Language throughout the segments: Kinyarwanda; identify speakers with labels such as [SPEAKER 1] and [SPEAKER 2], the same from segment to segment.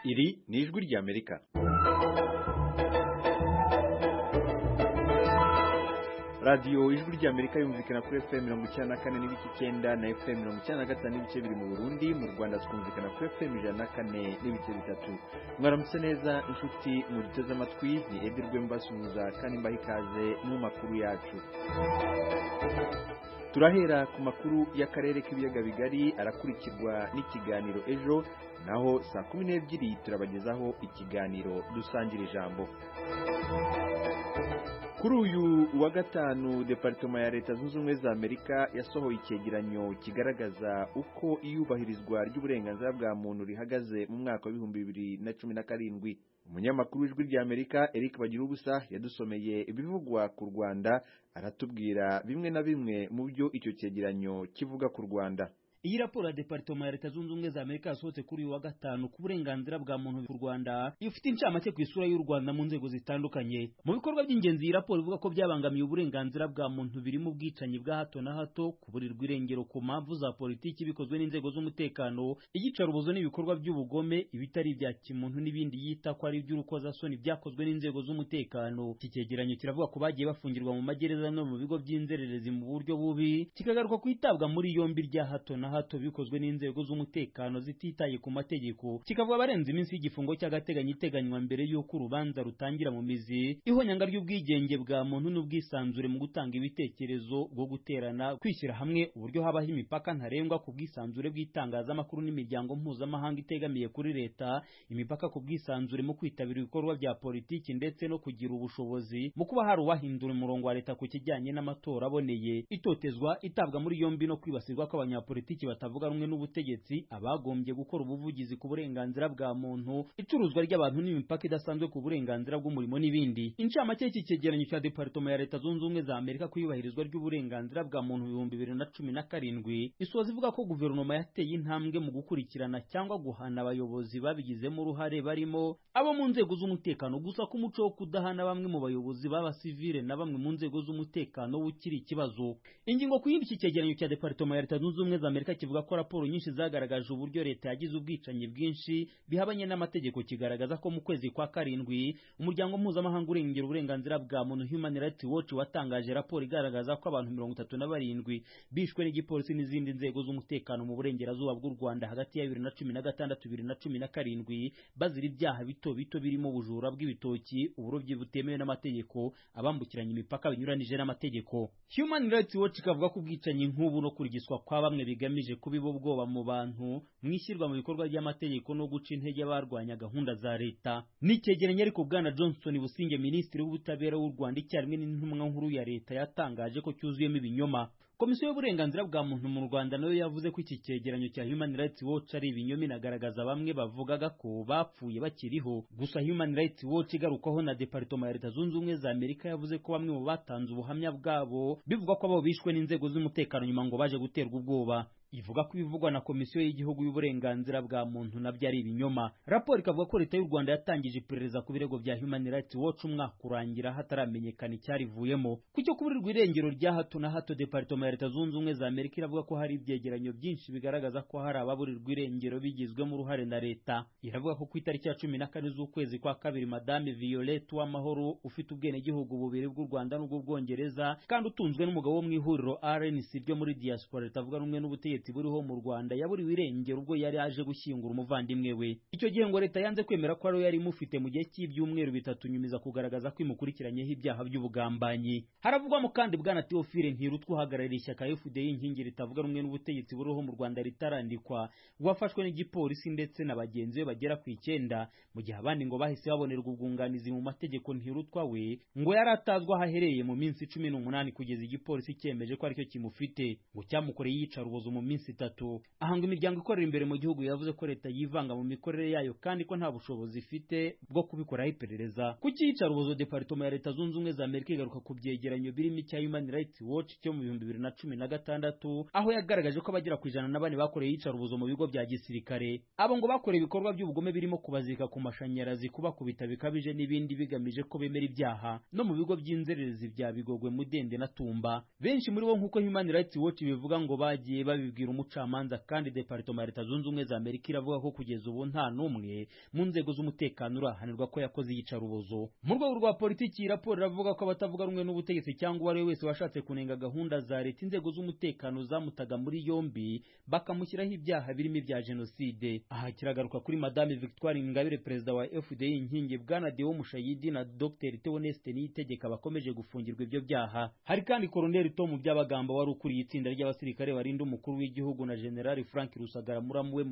[SPEAKER 1] Iri ni ijwi ry'Amerika. Radio ijwi ry'Amerika yumvikana kuri FM 94 n'ibice 9 na FM 95 n'ibice biri mu Burundi, mu Rwanda twumvikana kuri FM 104 n'ibice 3. Mwaramutse neza inshuti mu giteze amatwi, ni Edirwe mbasuhuza kandi mbaha ikaze mu makuru yacu. Turahera ku makuru y'akarere k'ibiyaga bigari arakurikirwa n'ikiganiro ejo, naho saa 12 turabagezaho ikiganiro dusangira ijambo. Kuri uyu wa gatanu Departement ya Leta Zunze Ubumwe za Amerika yasohoye icyegeranyo kigaragaza uko iyubahirizwa ry'uburenganzira bwa muntu rihagaze mu mwaka wa 2017. Umunyamakuru w'ijwi ry'Amerika Eric Bagirubusa yadusomeye ibivugwa ku Rwanda, aratubwira bimwe na bimwe mu byo icyo cyegeranyo kivuga ku Rwanda.
[SPEAKER 2] Iyi raporo ya Departement ya Leta Zunze Ubumwe za Amerika yasohotse kuri uyu wa gatanu ku burenganzira bwa muntu mu Rwanda, ifite incamake ku isura y'u Rwanda mu nzego zitandukanye. Mu bikorwa by'ingenzi iyi raporo ivuga ko byabangamiye uburenganzira bwa muntu birimo ubwicanyi bwa hato na hato, kuburirwa irengero ku mpamvu za politiki bikozwe n'inzego z'umutekano, iyicarubozo n'ibikorwa by'ubugome, ibitari ibya kimuntu n'ibindi yita ko ari iby'urukozasoni byakozwe n'inzego z'umutekano. Iki cyegeranyo kiravuga ko bagiye bafungirwa mu magereza no mu bigo by'inzererezi mu buryo bubi, kikagaruka kwitabwa muri yombi rya hato na hato bikozwe n'inzego z'umutekano zititaye ku mategeko, kikavuga abarenze iminsi y'igifungo cy'agateganyo iteganywa mbere y'uko urubanza rutangira mu mizi, ihonyanga ry'ubwigenge bwa muntu n'ubwisanzure mu gutanga ibitekerezo, bwo guterana, kwishyira hamwe, uburyo habaho imipaka ntarengwa ku bwisanzure bw'itangazamakuru n'imiryango mpuzamahanga itegamiye kuri leta, imipaka ku bwisanzure mu kwitabira ibikorwa bya politiki ndetse no kugira ubushobozi mu kuba hari uwahindura umurongo wa leta ku kijyanye n'amatora aboneye, itotezwa, itabwa muri yombi no kwibasirwa kw'abanyapolitiki batavuga rumwe n'ubutegetsi, abagombye gukora ubuvugizi ku burenganzira bwa muntu, icuruzwa ry'abantu n'imipaka idasanzwe ku burenganzira bw'umurimo n'ibindi. Incamake y'iki cyegeranyo cya Departement ya Leta Zunze Ubumwe za Amerika ku iyubahirizwa ry'uburenganzira bwa muntu mu 2017 isoza ivuga ko guverinoma yateye intambwe mu gukurikirana cyangwa guhana abayobozi babigizemo uruhare, barimo abo mu nzego z'umutekano, gusa ku muco wo kudahana bamwe mu bayobozi b'abasivile na bamwe mu nzego z'umutekano ukiri ikibazo. Ingingo ku yindi iki cyegeranyo cya Departement ya Leta Zunze Ubumwe za Amerika kivuga ko raporo nyinshi zagaragaje uburyo leta yagize ubwicanyi bwinshi bihabanye n'amategeko, kigaragaza ko mu kwezi kwa karindwi umuryango mpuzamahanga urengera uburenganzira bwa muntu Human Rights Watch watangaje raporo igaragaza ko abantu 37 bishwe n'igipolisi n'izindi nzego z'umutekano mu burengerazuba bw'u Rwanda hagati ya 2016-2017 bazira ibyaha bito bito birimo ubujura bw'ibitoki, uburobyi butemewe n'amategeko, abambukiranya imipaka binyuranije n'amategeko. Human Rights Watch ikavuga ko ubwicanyi nk'ubu no kurigiswa kwa bamwe bigamije kubiba ubwoba mu bantu, mwishyirwa mu bikorwa ry'amategeko no guca intege abarwanya gahunda za leta. N'icyegeranyo ariko Bwana Johnson Businge, Minisitiri w'Ubutabera w'u Rwanda icyarimwe n'intumwa nkuru ya leta, yatangaje ko cyuzuyemo ibinyoma. Komisiyo y'uburenganzira bwa muntu mu Rwanda nayo yavuze ko iki cyegeranyo cya Human Rights Watch ari ibinyoma, inagaragaza bamwe bavugaga ko bapfuye bakiriho. Gusa Human Rights Watch igarukwaho na Departement ya Leta Zunze Ubumwe za Amerika yavuze ko bamwe mu batanze ubuhamya bwabo bivugwa ko abo bishwe n'inzego z'umutekano nyuma ngo baje guterwa ubwoba. Ivuga ko ibivugwa na Komisiyo y'Igihugu y'Uburenganzira bwa Muntu nabyo ari ibinyoma. Raporo ikavuga ko Leta y'u Rwanda yatangije iperereza ku birego bya Human Rights Watch umwaka urangira hataramenyekana icyarivuyemo. Ku cyo kuburirwa irengero rya hato na hato, Departement ya Leta Zunze Ubumwe za Amerika iravuga ko hari ibyegeranyo byinshi bigaragaza ko hari ababurirwa irengero bigizwemo uruhare na leta. Iravuga ko ku itariki ya 14 z'ukwezi kwa kabiri Madame Violette Uwamahoro, ufite ubwenegihugu bubiri bw'u Rwanda n'ubw'Ubwongereza kandi utunzwe n'umugabo wo mu ihuriro RNC ryo muri diaspora ritavuga rumwe n'ubutegetsi buriho mu Rwanda, yaburiwe irengero ubwo yari aje gushyingura umuvandimwe we. Icyo gihe ngo leta yanze kwemera ko ari yari imufite mu gihe cy'ibyumweru 3 nyumiza kugaragaza ko imukurikiranyeho ibyaha by'ubugambanyi. Haravugwamo kandi Bwana Theophile Ntirutwa uhagarariye ishyaka FDI inkingi ritavuga rumwe n'ubutegetsi buriho mu Rwanda ritarandikwa, wafashwe n'igipolisi ndetse na bagenzi be bagera ku 9, mu gihe abandi ngo bahise babonerwa ubwunganizi mu mategeko. Ntirutwa we ngo yari atazwa ahahereye mu minsi 18 kugeza igipolisi cyemeje ko aricyo kimufite, ngo cyamukoreye yicarubozo mu minsi 3. Ahanga imiryango ikorera imbere mu gihugu yavuze ko leta yivanga mu mikorere yayo kandi ko nta bushobozi ifite bwo kubikoraho iperereza. Ku cyicarubozo Departement ya Leta Zunze Ubumwe za Amerika igaruka ku byegeranyo birimo icya Human Rights Watch cyo mu 2016 aho yagaragaje ko abagera ku 104 bakoreye iyicarubozo mu bigo bya gisirikare. Abo ngo bakoreye ibikorwa by'ubugome birimo kubazirika ku mashanyarazi, kubakubita bikabije n'ibindi bigamije ko bemera ibyaha no mu bigo by'inzererezi bya Bigogwe, Mudende na Tumba. Benshi muri bo nk'uko Human Rights Watch bivuga ngo bagiye babibwira umucamanza, kandi Departement ya Leta Zunze Ubumwe za Amerika iravuga ko kugeza ubu nta n'umwe mu nzego z'umutekano urahanirwa ko yakoze iyicarubozo. Mu rwego rwa politiki, iyi raporo iravuga ko abatavuga rumwe n'ubutegetsi cyangwa uwo ari we wese washatse kunenga gahunda za leta, inzego z'umutekano zamutaga muri yombi bakamushyiraho ibyaha birimo ibya jenoside. Aha kiragaruka kuri Madame Victoire Ingabire, perezida wa FDI inkingi, Bwana Deo Mushayidi na Dr Theoneste Niyitegeka bakomeje gufungirwa ibyo byaha. Hari kandi Colonel Tom Byabagamba wari ukuriye itsinda ry'abasirikare barinda umukuru w'igihugu na General Frank Rusagara muramu we mu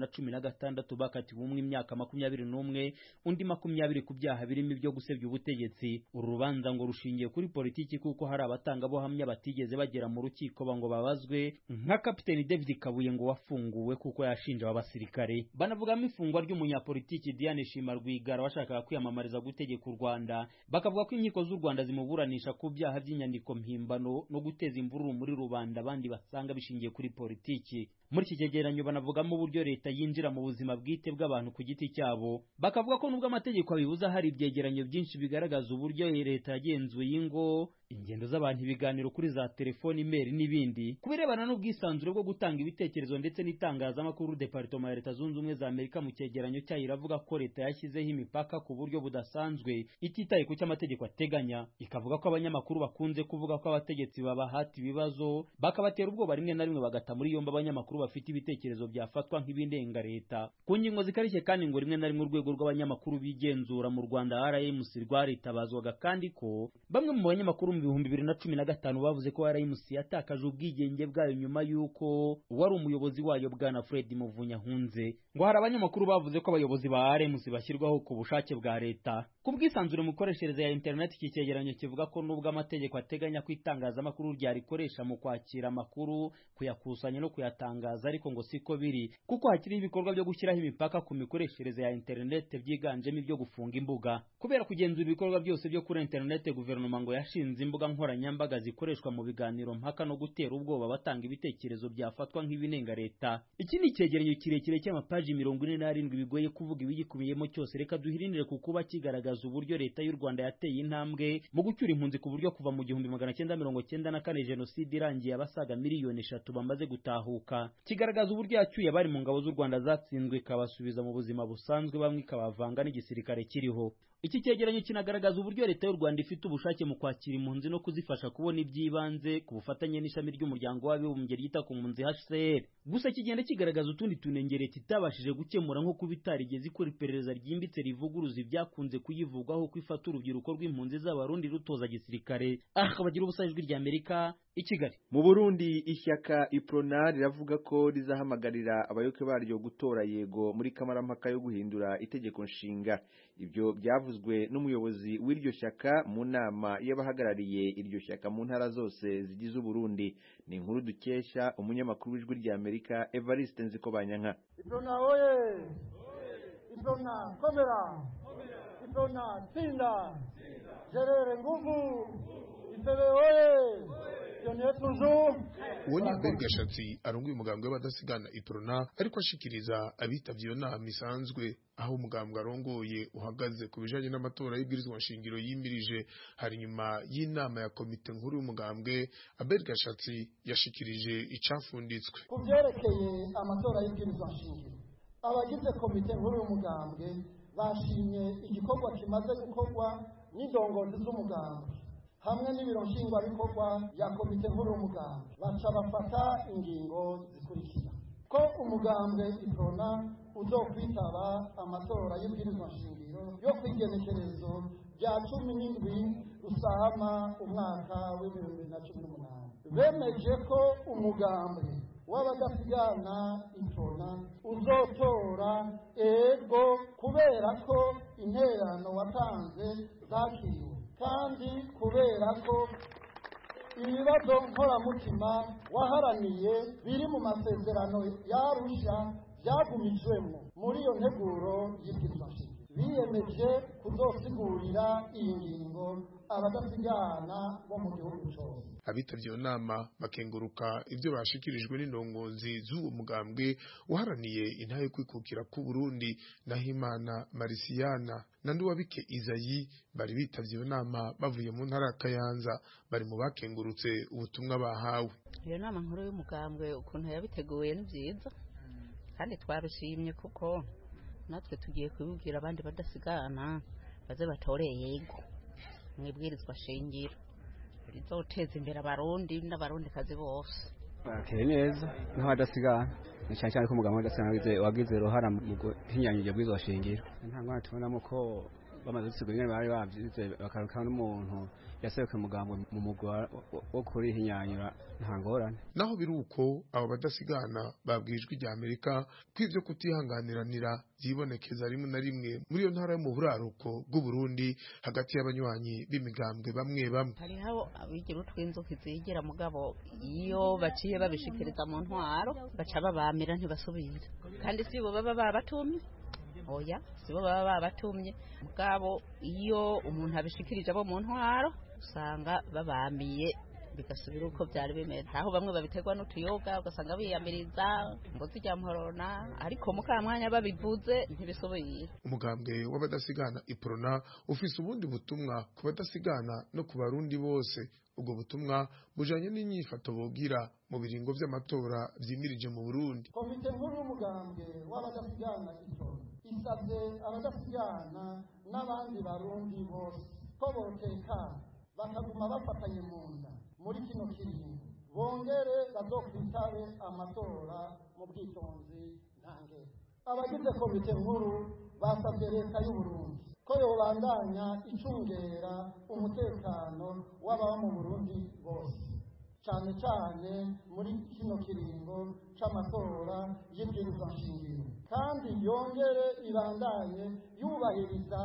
[SPEAKER 2] 2016 bakatiwe umwe imyaka 21 undi 20 ku byaha birimo ibyo gusebya ubutegetsi. Uru rubanza ngo rushingiye kuri politiki kuko hari abatangabuhamya batigeze bagera mu rukiko ngo babazwe, nka Kapiteni David Kabuye ngo wafunguwe kuko yashinja aba basirikare. Banavugamo ifungwa ry'umunyapolitiki Diane Shima Rwigara washakaga kwiyamamariza gutegeka u Rwanda, bakavuga ko inkiko z'u Rwanda zimuburanisha ku byaha by'inyandiko mpimbano no guteza imvururu muri rubanda, abandi basanga bishingiye kuri politiki. Muri iki cyegeranyo banavugamo uburyo leta yinjira mu buzima bwite bw'abantu ku giti cyabo, bakavuga ko nubwo amategeko abibuza, hari ibyegeranyo byinshi bigaragaza uburyo leta yagenzuye ingo, ingendo z'abantu, ibiganiro kuri za telefoni, email n'ibindi. Kubirebana n'ubwisanzure bwo gutanga ibitekerezo ndetse n'itangazamakuru, Departement ya Leta Zunze Ubumwe za Amerika mu cyegeranyo cyayo iravuga ko leta yashyizeho imipaka ku buryo budasanzwe ititaye ku cy'amategeko ateganya. Ikavuga ko abanyamakuru bakunze kuvuga ko abategetsi babahata ibibazo bakabatera ubwoba, rimwe na rimwe bagata muri yombi abanyamakuru bafite ibitekerezo byafatwa nk'ibindenga leta. Ku ngingo zikarishye kandi ngo rimwe na rimwe urwego rw'abanyamakuru bigenzura mu Rwanda RMC rwaritabazwaga, kandi ko bamwe mu banyamakuru mu 2015 bavuze ko RMC yatakaje ubwigenge bwayo nyuma y'uko wari umuyobozi wayo Bwana Fred Muvunyahunze. Ngo hari abanyamakuru bavuze ko abayobozi ba RMC bashyirwaho ku bushake bwa leta. Ku bwisanzure mu koreshereze ya internet, iki cyegeranyo kivuga ko nubwo amategeko ateganya ko itangazamakuru ryarikoresha mu kwakira amakuru, kuyakusanya no kuyatangaza, ariko ngo siko biri, kuko hakiri ibikorwa byo gushyiraho imipaka ku mikoreshereze ya internet byiganjemo ibyo gufunga imbuga. Kubera kugenzura ibikorwa byose byo kuri internet, guverinoma ngo yashinze imbuga nkoranyambaga zikoreshwa mu biganiro mpaka no gutera ubwoba batanga ibitekerezo byafatwa nk'ibinenga leta. Iki ni icyegeranyo kirekire cy'amapaji 47 bigoye kuvuga ibigikubiyemo cyose. Reka duhirinire ku kuba kigaragaza uburyo leta y'u Rwanda yateye intambwe mu gucyura impunzi ku buryo kuva mu 1994 jenoside irangiye abasaga miliyoni 3 bamaze gutahuka. Kigaragaza uburyo yacyuye abari mu ngabo z'u Rwanda zatsinzwe ikabasubiza mu buzima busanzwe, bamwe ikabavanga n'igisirikare kiriho. Iki cyegeranyo kinagaragaza uburyo leta y'u Rwanda ifite ubushake mu kwakira impunzi no kuzifasha kubona iby'ibanze ku bufatanye n'ishami ry'umuryango w'abibumbye ryita ku mpunzi HCR. Gusa kigenda kigaragaza utundi tunenge leta itabashije gukemura, nko kuba itarigeze ikora iperereza ryimbitse rivuguruza ibyakunze kuyivugwaho ko ifata urubyiruko rw'impunzi z'abarundi rutoza gisirikare. Bagira ubusa ijwi rya Amerika i Kigali.
[SPEAKER 1] Mu Burundi, ishyaka Iprona riravuga ko rizahamagarira abayoboke baryo gutora yego muri kamarampaka yo guhindura itegeko nshinga. Ibyo byavuzwe n'umuyobozi w'iryo shyaka mu nama y'abahagarariye iryo shyaka mu ntara zose zigize Burundi. Ni inkuru dukesha umunyamakuru w'ijwi rya Amerika Evariste Nzikobanyanka.
[SPEAKER 3] Iprona oye! Iprona komera! Iprona tsinda! Jerere nguvu! Itebe oye!
[SPEAKER 4] Uwo ni Albert Gashatsi arongoye umugambwe w'abadasigana Iprona, ariko ashikiriza abitavye iyo nama isanzwe aho umugambwe arongoye uhagaze ku bijanye n'amatora y'ibwirizwa nshingiro yimirije. Hari nyuma y'inama ya komite nkuru y'umugambwe, Albert Gashatsi yashikirije icafunditswe
[SPEAKER 3] ku byerekeye amatora y'ibwirizwa nshingiro. Abagize komite nkuru y'umugambwe bashimye igikorwa kimaze gukorwa n'indongozi z'umugambwe hamwe n'ibiro nshingwabikorwa ya komite nkuru y'umugambwe. Baca bafata ingingo zikurikira: ko umugambwe Iprona uzokwitaba amatora y'ibwirizwa nshingiro yo kwigenekerezo rya 17 Rusama umwaka w'2018. Bemeje ko umugambwe w'abadasigana Iprona uzotora ego kubera ko interano watanze zakiriwe, kandi kubera ko ibibazo nkoramutima waharaniye biri mu masezerano y'Arusha byagumijwemo muri iyo nteguro y'ibwirizwa nshingiro. biyemeje kuzosigurira iyi ngingo abadasigana bo mu gihugu cyose.
[SPEAKER 4] Abitavye iyo nama bakenguruka ivyo bashikirijwe n'indongozi z'uwo mugambwe uharaniye intahe kwikukira ku Burundi, Nahimana Marisiyana na Nduwabike Izayi bari bitavye iyo nama bavuye mu ntara ya Kayanza, bari mu bakengurutse ubutumwa bahawe.
[SPEAKER 5] Iyo nama nkuru y'umugambwe ukuntu yabiteguye ni vyiza kandi twarushimye kuko natwe tugiye kubibwira abandi badasigana baze batoreye yego mwibwirizwa shingiro rizoteza imbere abarundi n'abarundi kazi bose.
[SPEAKER 6] Bakeye neza n'abadasigana cyane cyane ko umugambwe wadasigana wagize ruhara mu guhinyanyura bwizwa shingiro. Nta ngwana tubonamo ko bamaze gusigura ingene bari bavyize bakaruka n'umuntu yaseruka umugambwe mu mugwa wo kuri hinyanyura nta ngorane.
[SPEAKER 4] Naho biruko abo badasigana babwijwe rya Amerika kw'ivyo kutihanganiranira byibonekeza rimwe na rimwe muri iyo ntara yo mu buraruko bw'u Burundi hagati y'abanywanyi b'imigambwe bamwe bamwe.
[SPEAKER 5] Hariho abigira utw'inzuki zigira mugabo iyo baciye babishikiriza mu ntwaro baca babamira ntibasubira kandi si bo baba babatumye. Oya sibo baba babatumye mugabo iyo umuntu abishikirije abo mu ntwaro usanga babamiye bigasubira uko byari bimeze. Aho bamwe babiterwa n'utuyoga ugasanga biyamiriza ngo zijya mporona ariko mukamwanya babivuze ntibisubira.
[SPEAKER 4] Umugambwe w'abadasigana Iprona ufise ubundi butumwa ku badasigana no ku barundi bose. Ubwo butumwa bujanye n'inyifato bogira mu biringo vy'amatora vyimirije mu Burundi.
[SPEAKER 3] Komite nkuru y'umugambwe w'abadasigana Iprona isabye abadasigana n'abandi barundi bose ko botekana bakaguma bafatanye mu nda muri kino kiringo, bongere bazokwitabe amatora mu bwitonzi ntangere. Abagize komite nkuru basabye leta y'u Burundi ko yobandanya icungera umutekano w'ababa mu Burundi bose, cyane cyane muri kino kiringo c'amatora y'ibwirizwa nshingiro, kandi yongere ibandanye yubahiriza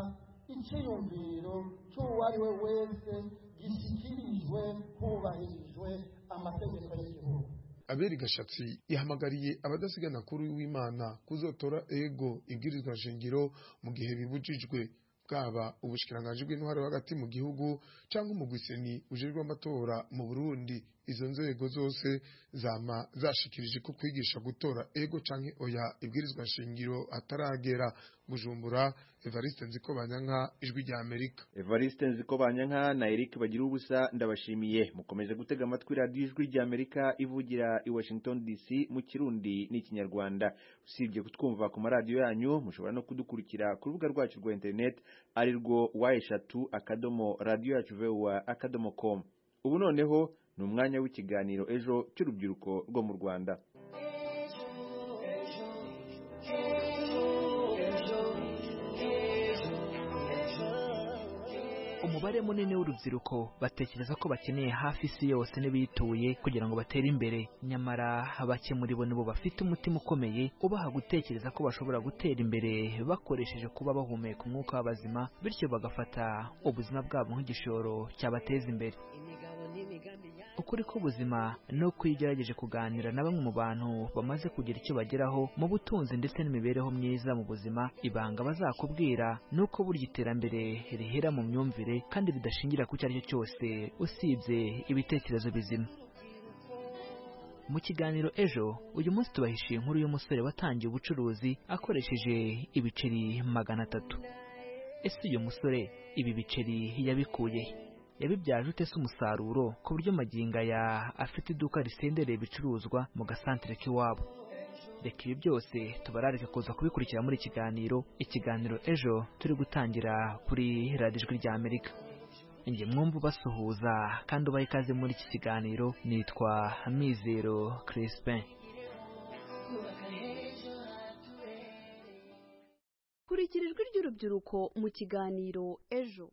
[SPEAKER 3] iciyumviro c'uwari we wese gishikirijwe hubahirijwe amategeko y'igihugu.
[SPEAKER 4] Aberi Gashatsi yahamagariye abadasigana kuri w'Imana kuzotora ego ibwirizwa nshingiro mu gihe bibujijwe, bwaba ubushikiranganje bw'intwaro hagati mu gihugu cyangwa umugwiseni ujejwe amatora mu Burundi. Izo nzego zose zama zashikirije ko kwigisha gutora ego canke oya ibwirizwa nshingiro ataragera. Bujumbura, Evariste Nzikobanyanka, Ijwi rya Amerika.
[SPEAKER 1] Evariste Nzikobanyanka na Eric Bagira ubusa ndabashimiye. Mukomeje gutega amatwi radio Ijwi rya Amerika ivugira i Washington DC mu Kirundi n'Ikinyarwanda. Usibye kutwumva ku maradiyo yanyu, mushobora no kudukurikira ku rubuga rwacu rwa internet ari rwo wa3.radio.voa.com. Ubu noneho ni umwanya w'ikiganiro ejo cy'urubyiruko rwo mu Rwanda.
[SPEAKER 7] Umubare munini w'urubyiruko batekereza ko bakeneye hafi isi yose n'ibituye kugira ngo batere imbere, nyamara bake muri bo nibo bafite umutima ukomeye ubaha gutekereza ko bashobora gutera imbere bakoresheje kuba bahumeka umwuka w'abazima, bityo bagafata ubuzima bwabo nk'igishoro cyabateza imbere. Ukuri k'ubuzima ni uko iyo ugerageje kuganira na bamwe mu bantu bamaze kugira icyo bageraho mu butunzi ndetse n'imibereho myiza mu buzima, ibanga bazakubwira ni uko burya iterambere rihera mu myumvire kandi ridashingira ku icyo ari cyo cyose usibye ibitekerezo bizima. Mu kiganiro ejo uyu munsi tubahishiye inkuru y'umusore watangiye ubucuruzi akoresheje ibiceri 300. Ese uyu musore ibi biceri yabikuye yabibyaje ute se umusaruro ku buryo maginga ya afite iduka risendereye ibicuruzwa mu gasantere k'iwabo? Reka ibi byose tubararike kuza kubikurikira muri ikiganiro ejo turi gutangira kuri Radio Ijwi rya Amerika. Inge mwumva basuhuza kandi ubaye ikaze muri iki kiganiro. Nitwa Mizero Crispin.
[SPEAKER 8] Kurikira ijwi ry'urubyiruko mu kiganiro ejo.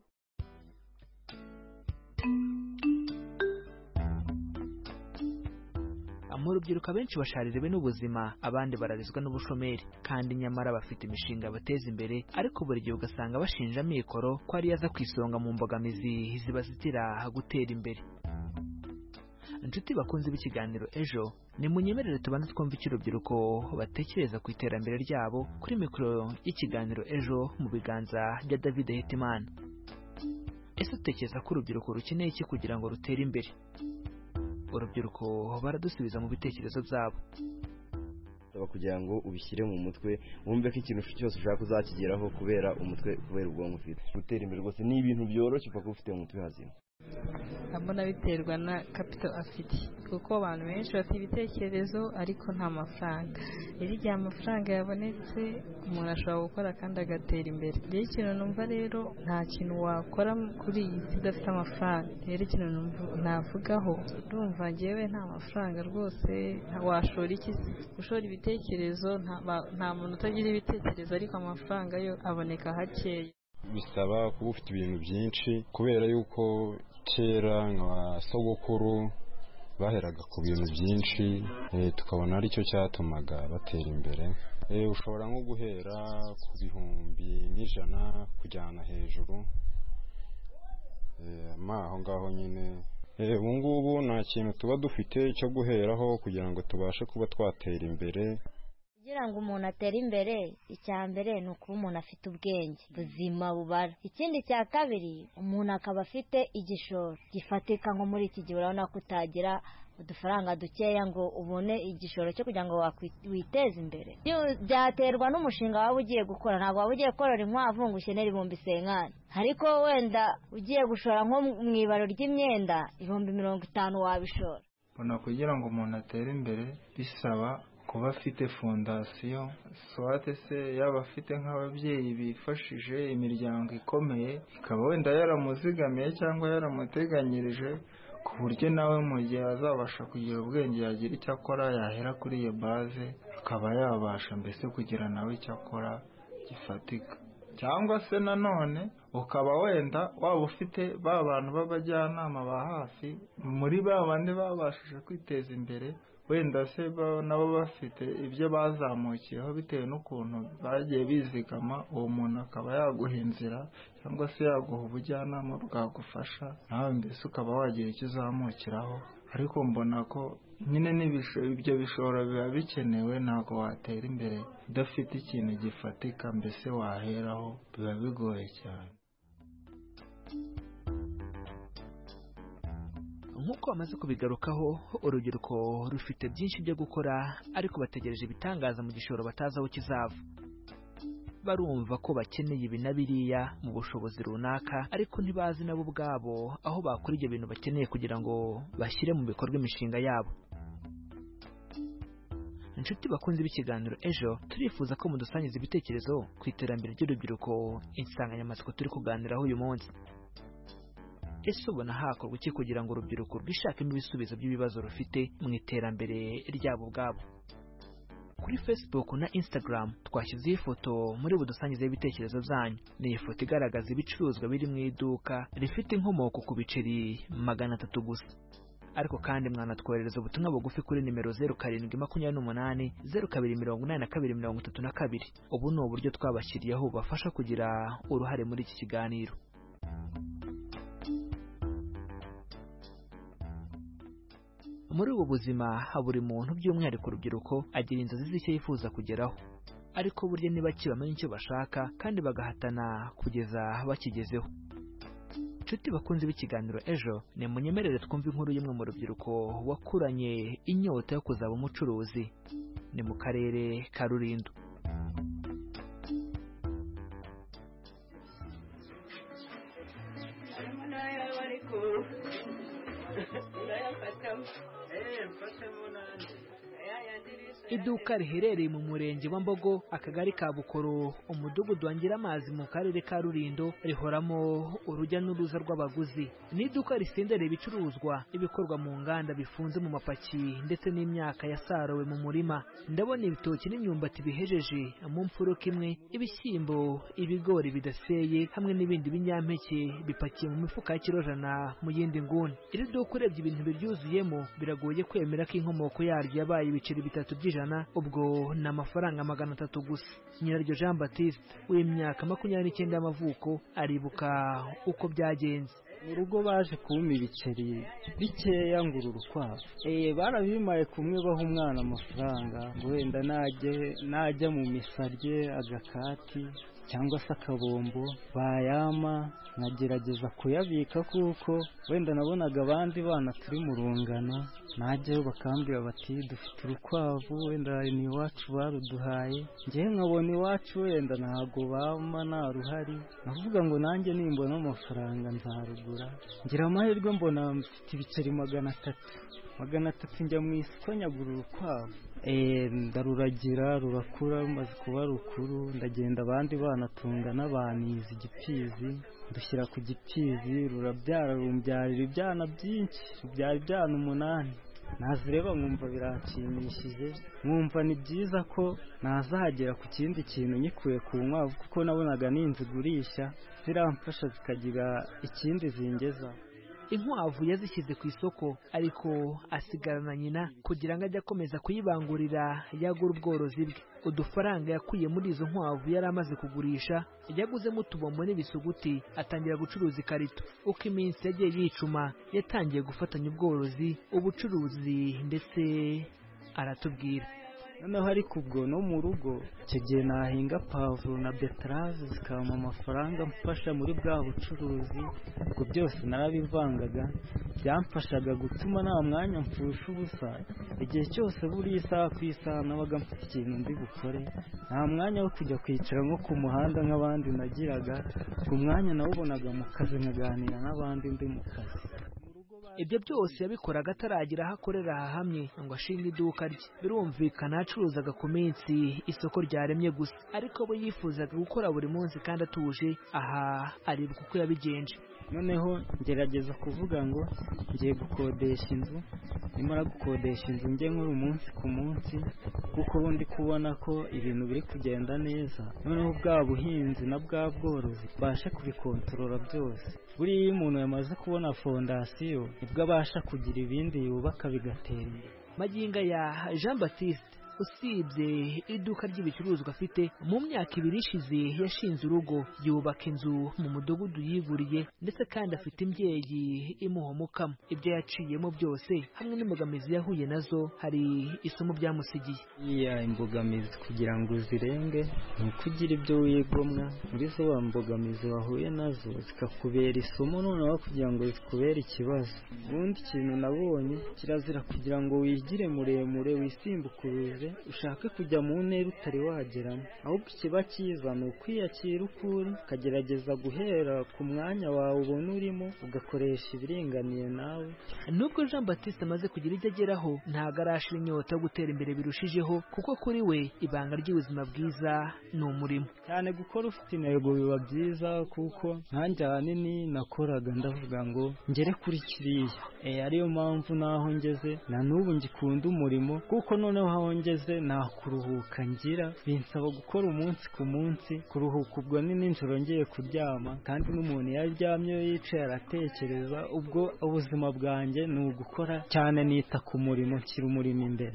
[SPEAKER 7] Mu rubyiruko benshi bashaririwe n'ubuzima, abandi bararizwa n'ubushomeri, kandi nyamara bafite imishinga bateza imbere, ariko buri gihe ugasanga bashinja amikoro ko ari yaza kwisonga mu mbogamizi zibazitira gutera imbere. inshuti bakunze b'ikiganiro ejo ni munyemerere tubanze twumva icyo urubyiruko batekereza ku iterambere ryabo kuri mikoro y'ikiganiro ejo mu biganza bya David Hitimana. Ese utekereza ko urubyiruko rukeneye iki kugira ngo rutere imbere? Urubyiruko baradusubiza mu bitekerezo byabo.
[SPEAKER 9] Kugira ngo ubishyire mu mutwe wumve ko ikintu cyose ushaka kuzakigeraho kubera ubwonko ufite. Gutera imbere rwose ni ibintu byoroshye upfa kuba ufite mu mutwe hazima.
[SPEAKER 10] Mbona biterwa na capital afite, kuko abantu benshi bafite ibitekerezo ariko nta mafaranga. Rero igihe amafaranga yabonetse umuntu ashobora gukora kandi agatera imbere. Rero ikintu numva rero nta kintu wakora kuri iyi si udafite amafaranga. Rero ikintu navugaho ndumva ngewe nta mafaranga rwose washora iki? Gushora ibitekerezo nta muntu utagira ibitekerezo, ariko amafaranga yo aboneka hakeya.
[SPEAKER 11] Bisaba kuba ufite ibintu byinshi, kubera yuko kera nka sogokuru baheraga ku bintu byinshi, tukabona aricyo cyatumaga batera imbere. Ushobora nko guhera ku bihumbi n'ijana kujyana hejuru, aho ngaho nyine. Ubu ngubu nta kintu tuba dufite cyo guheraho kugira ngo tubashe kuba twatera imbere.
[SPEAKER 12] Kugira ngo umuntu atere imbere, icya mbere ni ukuba umuntu afite ubwenge buzima bubara. Ikindi cya kabiri, umuntu akaba afite igishoro gifatika. Nko muri iki gihe urabona ko utagira udufaranga dukeya ngo ubone igishoro cyo kugira ngo witeze imbere. Byaterwa n'umushinga waba ugiye gukora. Ntabwo waba ugiye korora inkwavu ngo ukenere ibihumbi 50, ariko wenda ugiye gushora nko mu ibaro ry'imyenda 50 wabishora.
[SPEAKER 13] Bona kugira ngo umuntu atere imbere bisaba kuba afite fondasiyo, swate se yaba afite nk'ababyeyi bifashije, imiryango ikomeye ikaba wenda yaramuzigamiye cyangwa yaramuteganyirije, ku buryo nawe mu gihe azabasha kugira ubwenge yagira icyo akora, yahera kuri iyo baze akaba yabasha mbese kugira nawe icyo akora gifatika. Cyangwa se nanone ukaba wenda waba ufite ba bantu b'abajyanama ba hafi muri ba bandi babashije kwiteza imbere, wenda se nabo bafite ibyo bazamukiyeho bitewe n'ukuntu bagiye bizigama. Uwo muntu akaba yaguha inzira cyangwa se yaguha ubujyanama bwagufasha nawe mbese ukaba wagira icyo uzamukiraho. Ariko mbona ko nyine ibyo bishoro biba bikenewe. Ntabwo watera imbere udafite ikintu gifatika mbese waheraho, biba bigoye cyane.
[SPEAKER 7] Nk'uko bamaze kubigarukaho, urubyiruko rufite byinshi byo gukora, ariko bategereje ibitangaza mu gishoro batazi aho kizava. Barumva ko bakeneye ibi na biriya mu bushobozi runaka, ariko ntibazi nabo ubwabo aho bakora ibyo bintu bakeneye kugira ngo bashyire mu bikorwa imishinga yabo. Inshuti bakunze b'ikiganiro ejo, turifuza ko mudusangiza ibitekerezo ku iterambere ry'urubyiruko, insanganyamatsiko turi kuganiraho uyu munsi. Ese ubona hakorwa iki kugira ngo urubyiruko rwishakemo ibisubizo by'ibibazo rufite mu iterambere ryabo ubwabo? Kuri Facebook na Instagram twashyizeho ifoto muri budusangize ibitekerezo byanyu. Ni ifoto igaragaza ibicuruzwa biri mu iduka rifite inkomoko ku biceri 300 gusa. Ariko kandi mwanatwoherereza ubutumwa bugufi kuri nimero 0728 028232. Ubu ni uburyo twabashyiriyeho bafasha kugira uruhare muri iki kiganiro. Muri ubu buzima buri muntu by'umwihariko urubyiruko agira inzozi z'icyo yifuza kugeraho, ariko burya niba bamenya icyo bashaka kandi bagahatana kugeza bakigezeho. Inshuti bakunze b'ikiganiro ejo, ni munyemerere twumva inkuru y'umwe mu rubyiruko wakuranye inyota yo kuzaba umucuruzi. Ni mu karere ka Rulindo. Iduka riherereye mu murenge wa Mbogo, akagari ka Bukoro, umudugudu wa Ngiramazi mu karere ka Rulindo, rihoramo urujya n'uruza rw'abaguzi. Ni iduka risendera ibicuruzwa ibikorwa mu nganda bifunze mu mapaki ndetse n'imyaka yasaruwe mu murima. Ndabona ibitoki n'imyumbati bihejeje mu mfuruka imwe, ibishyimbo, ibigori bidaseye hamwe n'ibindi binyampeke bipakiye mu mifuka ya kirojana mu yindi nguni. Iri duka urebye ibintu biryuzuyemo biragoye kwemera ko inkomoko yaryo yabaye ibiceri 3 by'ijana, ubwo ni amafaranga 300 gusa. Nyiraryo Jean Baptiste w'imyaka 29 y'amavuko aribuka uko byagenze.
[SPEAKER 14] mu rugo baje kumpa ibiceri bikeya ngura urukwavu barabimaye kumwe baha umwana amafaranga ngo wenda najya mu misarye agakati cyangwa se akabombo bayama nkagerageza kuyabika kuko wenda nabonaga abandi bana turi mu rungano najyayo bakambwira bati dufite urukwavu wenda ni iwacu baruduhaye njyewe nkabona iwacu wenda ntabwo bama nta ruhari navuga ngo nanjye nimbona amafaranga nzarugura ngira amahirwe mbona mfite ibiceri 300 njya mu isoko nyagura urukwavu ndaruragira rurakura rumaze kuba rukuru ndagenda abandi banatunga n'abanizi igipfizi dushyira ku gipfizi rurabyara rumbyarira ibyana byinshi rubyara ibyana 8 nazireba nkumva biranshimishije nkumva ni byiza ko nazahagera ku kindi kintu nyikuye ku nkwavu kuko nabonaga ninzigurisha ziramfasha zikagira ikindi zingeza.
[SPEAKER 7] Inkwavu yazishyize ku isoko ariko asigarana nyina kugira ngo ajye akomeza kuyibangurira yagura ubworozi bwe. Udufaranga yakuye muri izo nkwavu yari amaze kugurisha yaguzemo utubombo n'ibisuguti atangira gucuruza ikarito. Uko iminsi yagiye yicuma yatangiye gufatanya ubworozi ubucuruzi ndetse aratubwira
[SPEAKER 14] noneho ariko ubwo no mu rugo icyo gihe nahinga pavuro na beterave zikampa amafaranga mfasha muri bwa bucuruzi ubwo byose narabivangaga byamfashaga gutuma nta mwanya mpfusha ubusa igihe cyose buri isaha ku isaha nabaga mfite ikintu ndi bukore nta mwanya wo kujya kwicara nko ku muhanda nk'abandi nagiraga ku mwanya nawubonaga mu kazi nkaganira n'abandi ndi mu kazi.
[SPEAKER 7] Ibyo byose yabikoraga ataragira aho akorera hahamye ngo ashinge iduka rye. Birumvikana acuruzaga ku minsi isoko ryaremye gusa ariko bo yifuzaga gukora buri munsi kandi atuje. Aha aribuka uko yabigenje.
[SPEAKER 14] Noneho ngerageza kuvuga ngo ngiye gukodesha inzu nimara gukodesha inzu njye nk'uyu munsi ku munsi kuko ubundi kubona ko ibintu biri kugenda neza noneho bwa buhinzi na bwa bworozi basha kubikontorora byose. Buriya iyo umuntu yamaze kubona fondasiyo nibwo abasha kugira ibindi yubaka bigatera imbere.
[SPEAKER 7] Maginga ya Jean Baptiste usibye iduka ry'ibicuruzwa afite mu myaka 2 ishize yashinze urugo yubaka inzu mu mudugudu yiguriye ndetse kandi afite imbyeyi imuhomokamo. Ibyo yaciyemo byose hamwe n'imbogamizi yahuye nazo hari isomo byamusigiye.
[SPEAKER 14] Iya imbogamizi kugira ngo zirenge ni kugira ibyo wigomwa muri zo mbogamizi wahuye nazo zikakubera isomo noneho kugira ngo zikubere ikibazo. Ubundi kintu nabonye kirazira kugira ngo wigire muremure wisimbukuruze ushake kujya mu ntera utari wageramo ahubwo ikiba cyiza ni ukwiyakira ukuri ukagerageza guhera ku mwanya wawe ubona urimo ugakoresha ibiringaniye nawe.
[SPEAKER 7] Nubwo Jean Baptiste amaze kugira ibyo ageraho ntabwo arashira inyota yo gutera imbere birushijeho kuko kuri we ibanga ry'ubuzima bwiza ni umurimo
[SPEAKER 14] cyane. Gukora ufite intego biba byiza kuko nkanjye ahanini nakoraga ndavuga ngo ngere kuri kiriya ariyo mpamvu naho ngeze na n'ubu ngikunda umurimo kuko noneho aho ngeze nta kuruhuka ngira binsaba gukora umunsi ku munsi. Kuruhuka ubwo ni nijoro ngiye kuryama kandi n'umuntu yaryamye yicaye aratekereza. Ubwo ubuzima bwanjye ni ugukora cyane nita ku murimo nshyira umurimo imbere.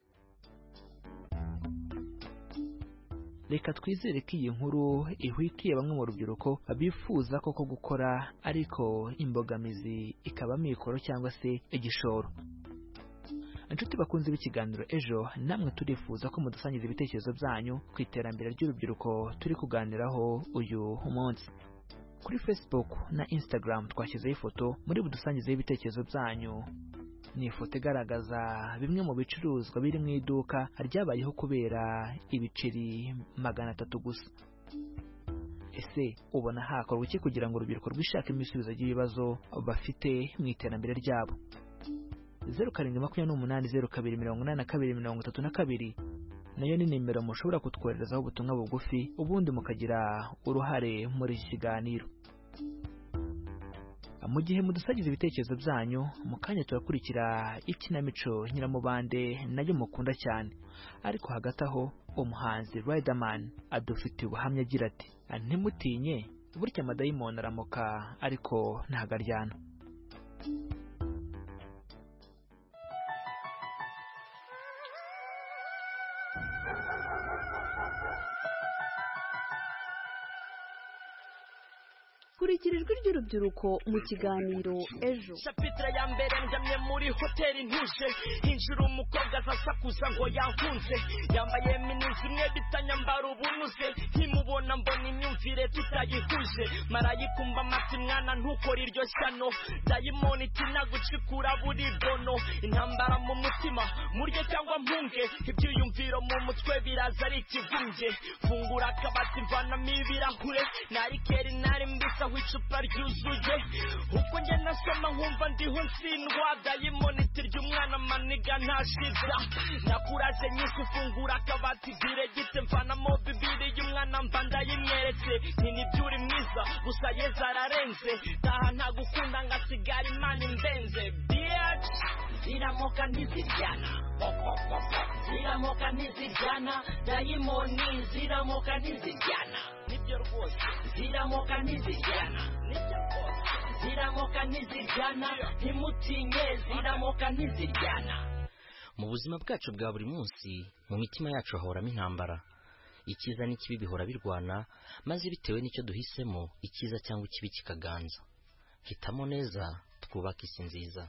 [SPEAKER 7] Reka twizere ko iyi nkuru ihwitiye bamwe mu rubyiruko bifuza koko gukora ariko imbogamizi ikaba mikoro cyangwa se igishoro. Inshuti bakunze b'ikiganiro ejo namwe turifuza ko mudusangiza ibitekerezo byanyu ku iterambere ry'urubyiruko turi kuganiraho uyu munsi. Kuri Facebook na Instagram twashyizeho ifoto muri budusangizeho ibitekerezo byanyu. Ni ifoto igaragaza bimwe mu bicuruzwa biri mu iduka ryabayeho kubera ibiceri 300 gusa. Ese ubona hakorwa iki kugira ngo urubyiruko rwishake ibisubizo by'ibibazo bafite mu iterambere ryabo? 0788028232 nayo ni nimero mushobora kutwoherezaho ubutumwa bugufi ubundi mukagira uruhare muri iki kiganiro. Mu gihe mudusagiza ibitekerezo byanyu mu kanya turakurikira ikinamico Nyiramubande nayo mukunda cyane. Ariko hagati aho umuhanzi Riderman adufitiye ubuhamya agira ati ntimutinye burya amadayimoni aramuka ariko ntagaryana.
[SPEAKER 8] kurikira ijwi ry'urubyiruko mu kiganiro ejo.
[SPEAKER 15] Chapitre ya mbere njamye muri hoteli ntuje hinjira umukobwa azasakuza ngo yankunze yambaye minizi imwe bitanyambara ubunuze nkimubona mbona imyumvire tutayihuje marayikumba amati mwana ntukora iryo shyano dayimoni tinagucikura buri dono intambara mu mutima murye cyangwa mpunge ibyiyumviro mu mutwe biraza ari ikivumbye fungura akabati mvanamo ibirahure narikeri nari mbisa aho icupa ryuzuye ubwo njye nasoma nkumva ndiho nsindwa dayimoni tirya umwana maniga ntashiza nakuraje nyinshi ufungura akabati diregite mvanamo bibiri y'umwana mva ndayimweretse ninibyuri mwiza gusa yeza ararenze taha ntagukunda ngasigara imana imbenze bitch ziramoka ntizijyana ziramoka ntizijyana dayimoni ziramoka ntizijyana nibyo rwose ziramoka ntizijyana nibyo rwose ziramoka ntizijyana ntimutinye ziramoka ntizijyana.
[SPEAKER 16] Mu buzima bwacu bwa buri munsi mu mitima yacu hahoramo intambara icyiza n'ikibi bihora birwana maze bitewe n'icyo duhisemo icyiza cyangwa ikibi kikaganza hitamo neza twubaka isi nziza.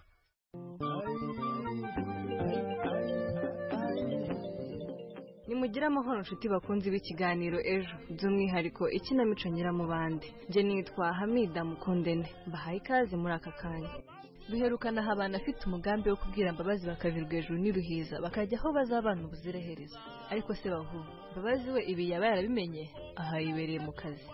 [SPEAKER 10] Nimugire amahoro nshuti bakunzi b'ikiganiro ejo by'umwihariko ikinamico nyiramubande nje nitwa Hamida Mukundene mbahaye ikaze muri aka kanya. Biherukana habana afite umugambi wo kubwira Mbabazi bakavirwa hejuru n'iruhiza bakajya aho bazabana ubuzireherezo ariko se bahu Mbabazi we ibi yaba yarabimenye aha yibereye mu kazi.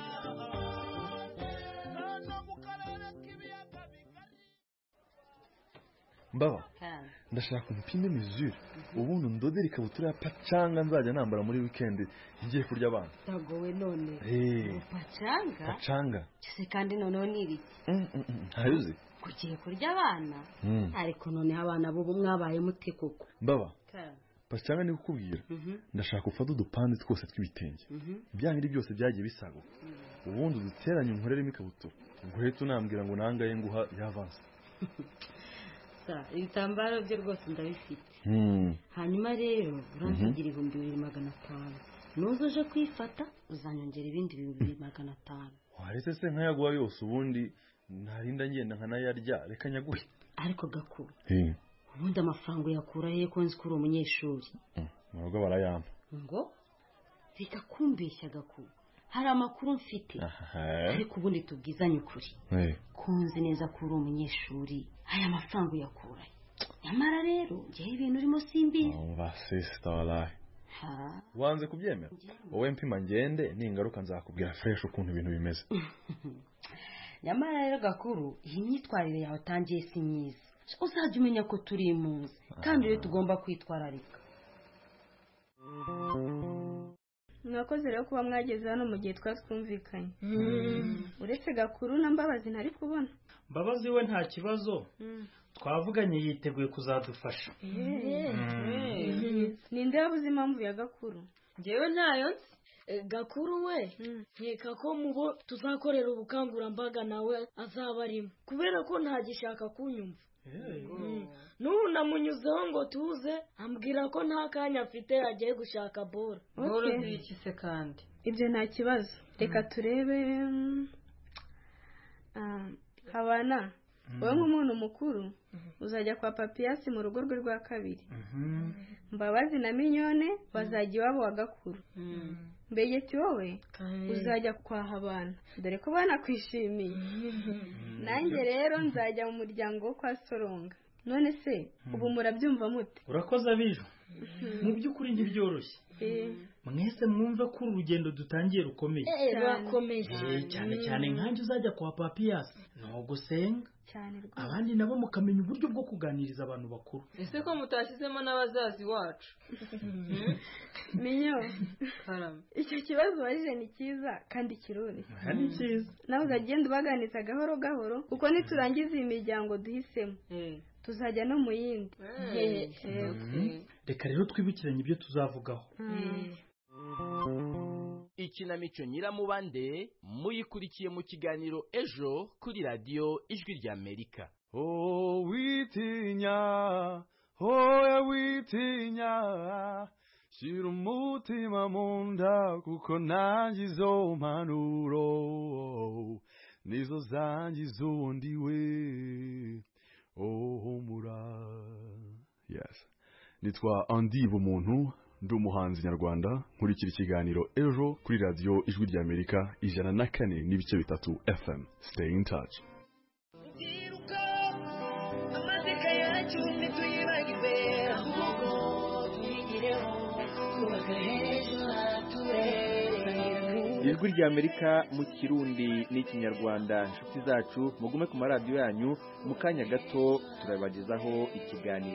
[SPEAKER 17] Mbaba ndashaka umupime mesure ubundi ndodera ikabutura ya pacanga nzajya nambara muri weekend ngiye kurya abana.
[SPEAKER 18] Dagowe none
[SPEAKER 17] pacanga
[SPEAKER 18] kise kandi noneho nibiki
[SPEAKER 17] hayuze
[SPEAKER 18] kugiye kurya abana ariko none abana bo mwabaye mute koko.
[SPEAKER 17] Mbaba pacanga ni kukubwira ndashaka ufata udupande twose tw'ibitenge byangiri byose byagiye bisaguka ubundi uduteranye unkoreremo ikabutura ngo hete unambwira ngo nangaye nguha yavanse.
[SPEAKER 18] Ibitambaro bye rwose ndabifite hanyuma rero uransigira 2500 nuzoje kwifata uzanyongera ibindi 2500.
[SPEAKER 17] waretse se nkayaguha yose ubundi narinda ngenda nkanayarya reka nyaguhe.
[SPEAKER 18] Ariko gakuru ubundi amafaranga yakura he ko nzi kuri umunyeshuri
[SPEAKER 17] murugo barayampa
[SPEAKER 18] ngo reka kumbeshya gakuru hari amakuru mfite ariko ubundi tubwizanye ukuri kunzi neza kuri umunyeshuri aya mafaranga yakura nyamara rero ngiye ibintu urimo simbizi.
[SPEAKER 17] Sister wallahi wanze kubyemera wowe mpima ngende ningaruka nzakubwira fresh ukuntu ibintu bimeze.
[SPEAKER 18] Nyamara rero gakuru iyi myitwarire yawe tangiye si myiza uzajya umenya ko turi impunzi kandi rero tugomba kwitwararika.
[SPEAKER 19] Mwakoze rero kuba mwageze hano mu gihe twumvikanye. Uretse Gakuru na Mbabazi ntari kubona.
[SPEAKER 2] Mbabazi we nta kibazo twavuganye yiteguye kuzadufasha.
[SPEAKER 19] Ninde wabuze impamvu ya Gakuru?
[SPEAKER 18] Ngewe ntayo Gakuru we nkeka ko mubo tuzakorera ubukangurambaga nawe azaba arimo kubera ko ntagishaka kunyumva. N'ubu namunyuzeho ngo tuze ambwira ko nta kanya afite agiye gushaka bora.
[SPEAKER 19] Bora zikise kandi ibyo nta kibazo reka turebe. Habana wowe nk'umuntu mukuru uzajya kwa Papiyasi mu rugo rwe rwa kabiri. Mbabazi na Minyone bazajya iwabo wa Gakuru. Mbegeti wowe uzajya kwa Habana dore ko banakwishimiye. Nanjye rero nzajya mu muryango wo kwa Soronga. None se ubu murabyumva mute?
[SPEAKER 2] Urakoze abijo mu by'ukuri ntibyoroshye mwese mwumva ko urugendo dutangiye rukomeye cyane cyane nkanjye uzajya kwa Papiyasi no gusenga abandi nabo mukamenya uburyo bwo kuganiriza abantu bakuru.
[SPEAKER 10] Ese ko mutashyizemo n'abazazi wacu?
[SPEAKER 19] Minyo icyo kibazo warije ni cyiza kandi kirori
[SPEAKER 2] kandi cyiza
[SPEAKER 19] nawe uzagenda ubaganiza gahoro gahoro kuko niturangiza iyi miryango duhisemo tuzajya no mu yindi.
[SPEAKER 2] Reka rero twibukiranye ibyo tuzavugaho.
[SPEAKER 15] Ikinamico Nyiramubande muyikurikiye mu kiganiro ejo kuri radio Ijwi rya Amerika.
[SPEAKER 17] Witinya hoya witinya shira umutima munda kuko nangizo mpanuro nizo zangiza undi we humura. Yes, nitwa Andy Bumuntu, ndi umuhanzi nyarwanda, nkurikira ikiganiro ejo kuri radio Ijwi rya Amerika 104.3 FM. Stay in touch.
[SPEAKER 1] Ijwi rya Amerika mu Kirundi n'ikinyarwanda. Inshuti zacu mugume ku maradiyo yanyu, mu kanya gato turabagezaho ikiganiro.